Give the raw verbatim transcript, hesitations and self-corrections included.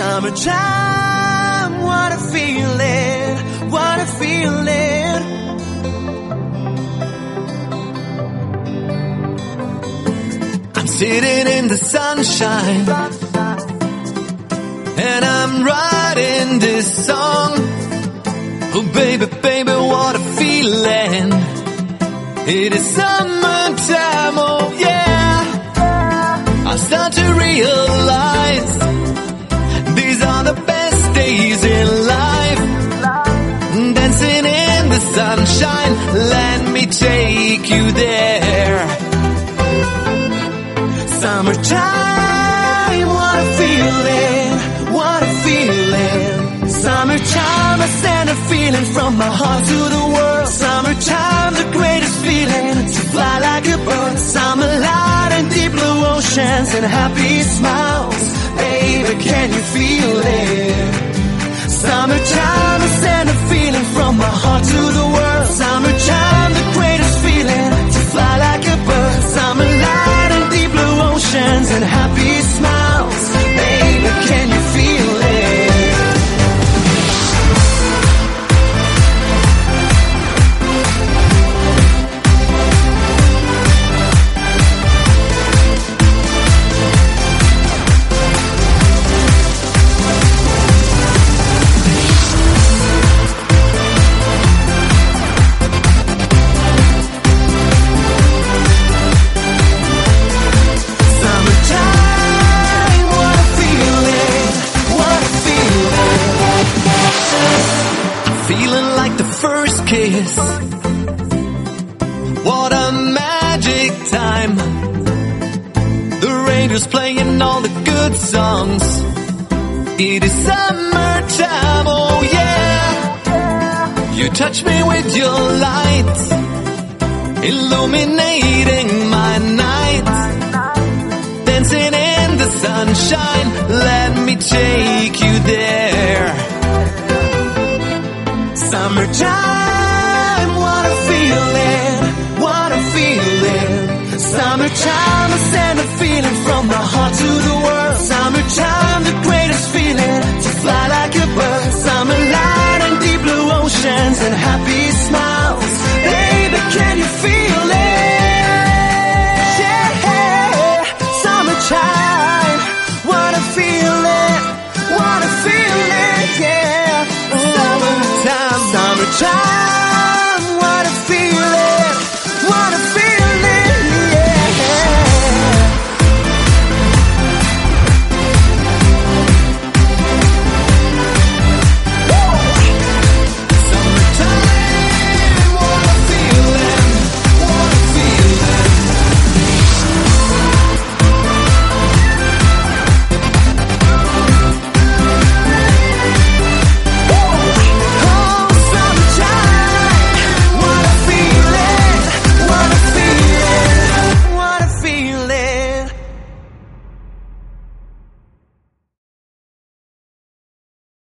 Summertime, what a feeling, what a feeling. I'm sitting in the sunshine, and I'm writing this song. Oh baby, baby, what a feeling. It is summertime, oh yeah. I start to realize these are the best days in life. Dancing in the sunshine, let me take you there. Summertime, what a feeling, what a feeling. Summertime, I send a feeling from my heart to the world. Summertime, the greatest feeling, to fly like a bird. Summer light and deep blue oceans and happy smiles. Baby, can you feel it? Summertime, I send a feeling from my heart to the world. Summertime, the greatest feeling, to fly like a bird. Summer light and deep blue oceans and happy smiles. Baby, can you feel it? Kiss. What a magic time. The radio's playing all the good songs. It is summertime, oh yeah. You touch me with your light, illuminating my night. Dancing in the sunshine, let me take you there. Summertime, what a feeling, what a feeling. Summertime, I send a feeling from my heart to the